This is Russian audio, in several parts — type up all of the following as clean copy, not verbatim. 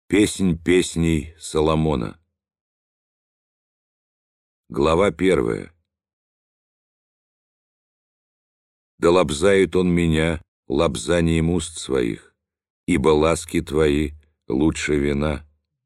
Песнь песней Соломона. Глава 1. Да лобзает он меня лобзанием уст своих, ибо ласки твои лучше вина.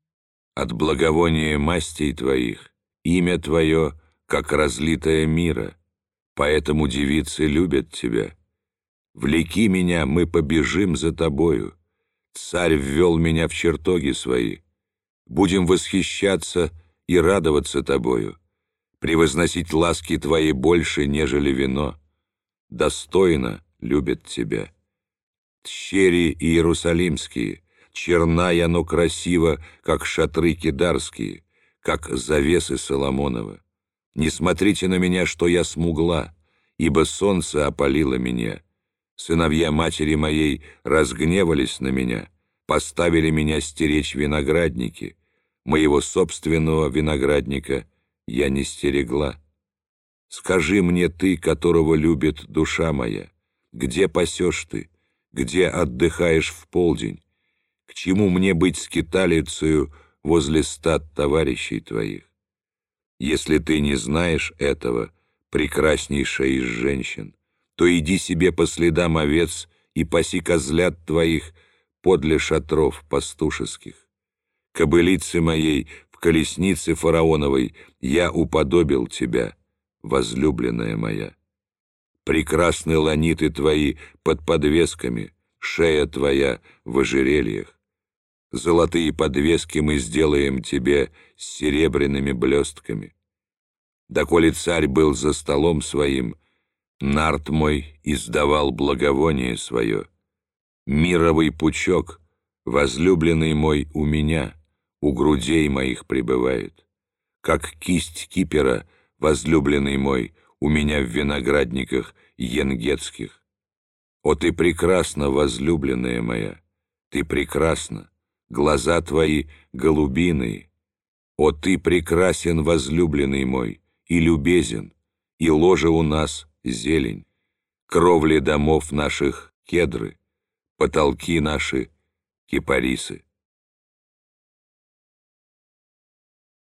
От благовония мастей твоих имя твое, как разлитое мира, поэтому девицы любят тебя. Влеки меня, мы побежим за тобою. Царь ввел меня в чертоги свои. Будем восхищаться и радоваться тобою, превозносить ласки твои больше, нежели вино. Достойно любят тебя. Тщери иерусалимские, черная, но красиво, как шатры кедарские, как завесы Соломонова. Не смотрите на меня, что я смугла, ибо солнце опалило меня. Сыновья матери моей разгневались на меня, поставили меня стеречь виноградники. Моего собственного виноградника я не стерегла. Скажи мне ты, которого любит душа моя, где пасешь ты, где отдыхаешь в полдень? К чему мне быть скиталицею возле стад товарищей твоих? Если ты не знаешь этого, прекраснейшая из женщин, то иди себе по следам овец и паси козлят твоих подле шатров пастушеских. Кобылице моей в колеснице фараоновой я уподобил тебя, возлюбленная моя. Прекрасны ланиты твои под подвесками, шея твоя в ожерельях. Золотые подвески мы сделаем тебе с серебряными блестками. Доколе царь был за столом своим, нарт мой издавал благовоние свое. Мировый пучок, возлюбленный мой у меня, у грудей моих пребывает. Как кисть кипера, возлюбленный мой, у меня в виноградниках енгетских. О, ты прекрасна, возлюбленная моя, ты прекрасна, глаза твои голубиные. О, ты прекрасен, возлюбленный мой, и любезен, и ложе у нас зелень, кровли домов наших кедры, потолки наши кипарисы.